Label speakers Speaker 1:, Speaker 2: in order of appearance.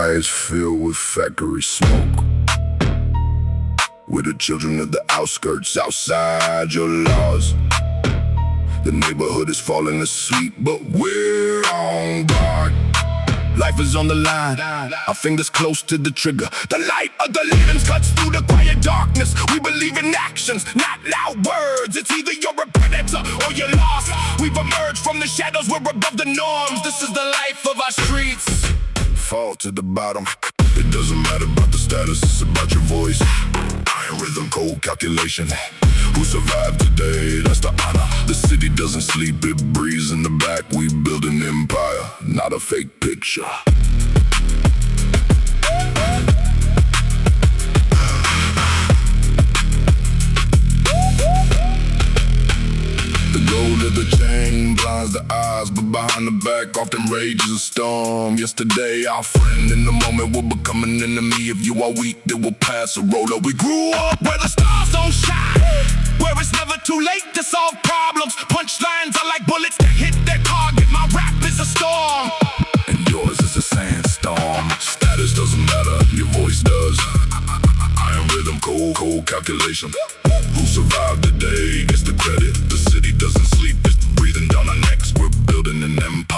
Speaker 1: sky is filled with factory smoke. We're the children of the outskirts, outside your laws. The neighborhood is falling asleep, but we're on guard. Life is on the line, our fingers close to the trigger. The light of the living cuts through the quiet darkness. We believe in actions, not loud words. It's either you're a predator or you're lost. We've emerged from the shadows, we're above the norms. This is the life of our streets. Fall to the bottom. It doesn't matter about the status, it's about your voice. Iron rhythm, cold calculation. Who survived today, that's the honor. The city doesn't sleep, it breathes in the back. We build an empire, not a fake picture. The gold of the chain blinds the eyes, but behind the back often rages a storm. Yesterday our friend, in the moment will become an enemy. If you are weak, they will pass a roller. We grew up where the stars don't shine, where it's never too late to solve problems. Punchlines are like bullets that hit their target. My rap is a storm, and yours is a sandstorm. Status doesn't matter, your voice does. Iron rhythm, cold calculation. Who survived the day gets the credit. The city doesn't sleep, it's breathing down our necks. We're building an empire.